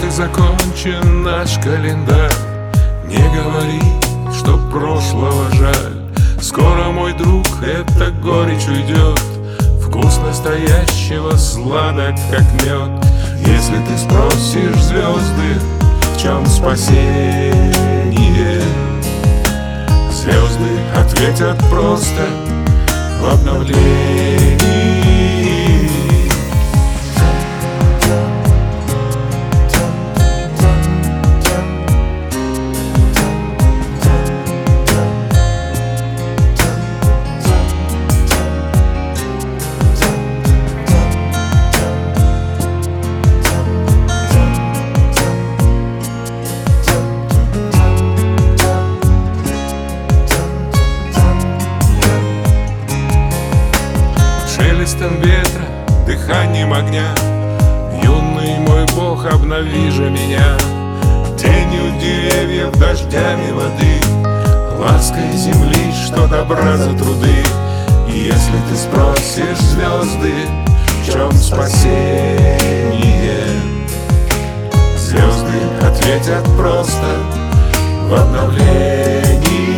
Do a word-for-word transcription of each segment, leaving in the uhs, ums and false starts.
Вот и закончен наш календарь. Не говори, что прошлого жаль. Скоро, мой друг, эта горечь уйдет. Вкус настоящего сладок, как мед. Если ты спросишь звезды, в чем спасение, звезды ответят просто: в обновлении. Шелестом ветра, дыханием огня, юный мой Бог, обнови же меня. Тенью деревьев, дождями воды, лаской земли, что добра за труды. И если ты спросишь звезды, в чем спасение, звезды ответят просто: в обновлении.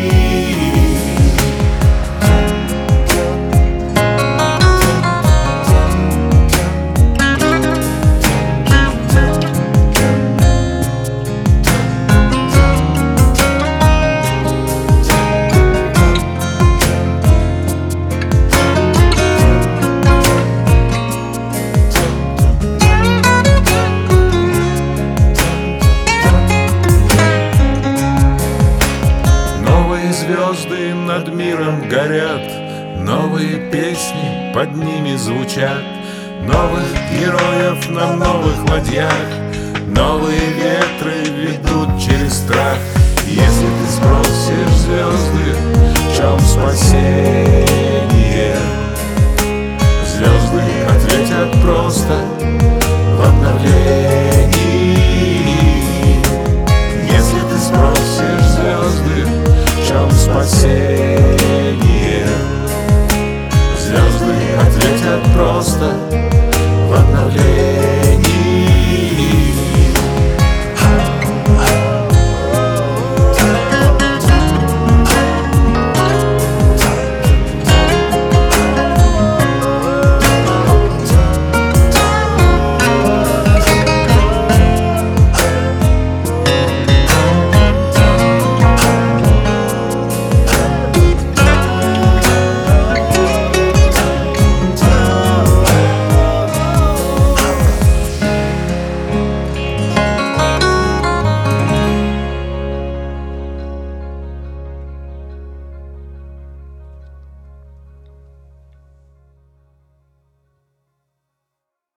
Звезды над миром горят, новые песни под ними звучат. Новых героев на новых ладьях, новые ветры ведут через страх. Если ты спросишь звезды, в чем спасение, звезды ответят просто: в обновлении.